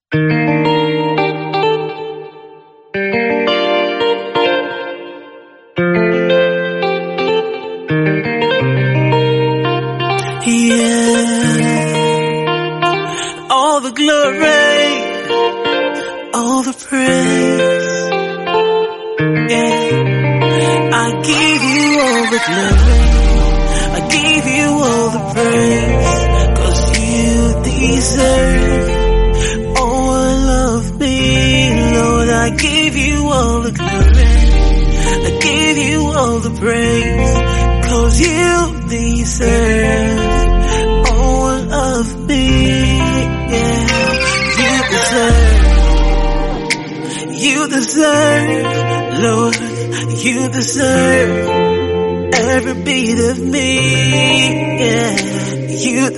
All the glory, all the praise, yeah. I give you all the glory, I give you all the praise, 'cause you deserve all of me, Lord. I give you all the glory, I give you all the praise, 'cause you deserve all of me, yeah. You deserve, Lord, you deserve every beat of me, yeah. You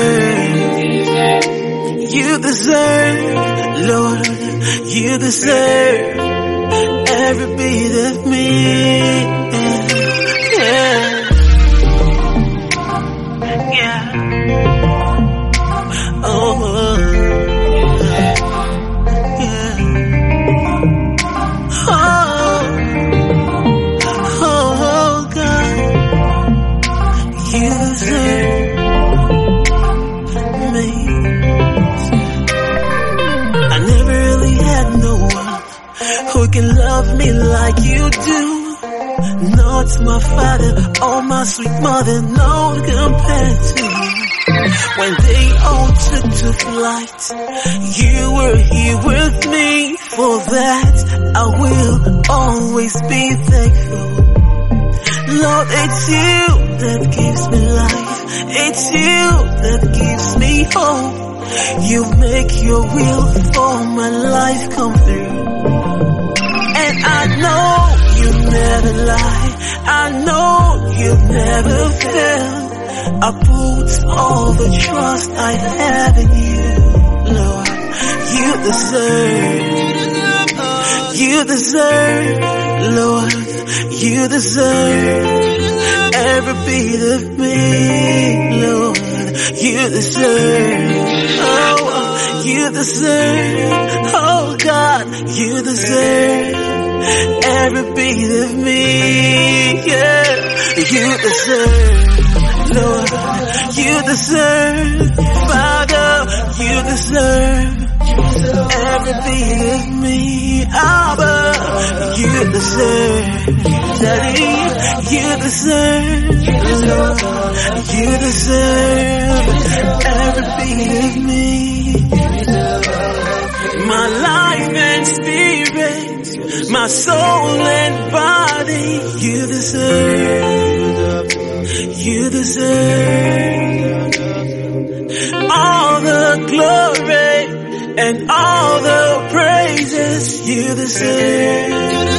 deserve, Lord, you deserve every beat of me, yeah, yeah, yeah. Oh, who can love me like you do? Not my father or my sweet mother, no compared to you. When they all took to flight, you were here with me. For that I will always be thankful. Lord, it's you that gives me life, it's you that gives me hope. You make your will for my life come through. And I know you never lie, I know you never fail. I put all the trust I have in you, Lord. You deserve, Lord, you deserve every beat of me, Lord. You deserve, oh, you deserve, oh God, you deserve every beat of me, yeah. You deserve, Lord, you deserve, Father, you deserve every beat of me, Abba, you deserve, Daddy, you deserve, Lord, you deserve every beat of me. My life and spirit, my soul and body, you deserve all the glory and all the praises. You deserve,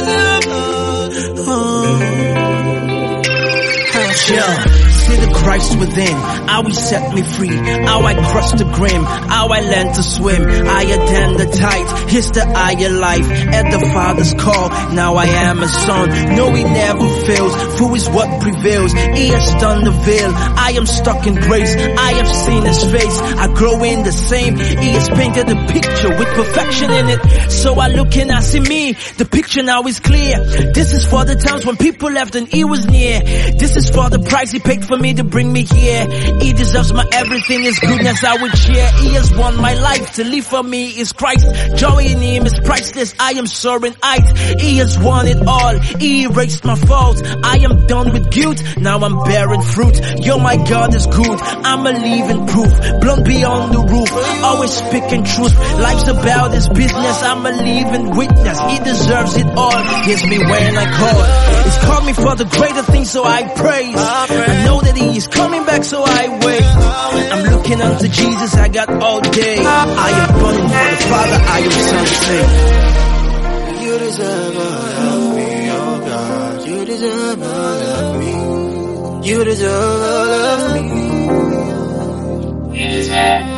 See the Christ within, how he set me free, how I crossed the grim, how I learned to swim, higher than the tide, here's the higher life, at the Father's call, now I am a son, no he never fails, through is what prevails, he has done the veil, I am stuck in grace, I have seen his face, I grow in the same, he has painted a picture with perfection in it, so I look and I see me, the picture now is clear, this is for the times when people left and he was near, this is for the price he paid for me to bring me here. He deserves my everything, his goodness I would share. He has won my life, to live for me is Christ. Joy in him is priceless, I am soaring height. He has won it all, he erased my faults. I am done with guilt, now I'm bearing fruit. Yo, my God is good, I'm a living proof. Blown beyond the roof, always speaking truth. Life's about his business, I'm a living witness. He deserves it all, hears me when I call. He's called me for the greater things, so I praise. I know that he is coming back, so I wait. I'm looking unto Jesus, I got all day. I am burning for the Father, I am son saved. You deserve all of me, oh God. You deserve all of me. You deserve all of me. You deserve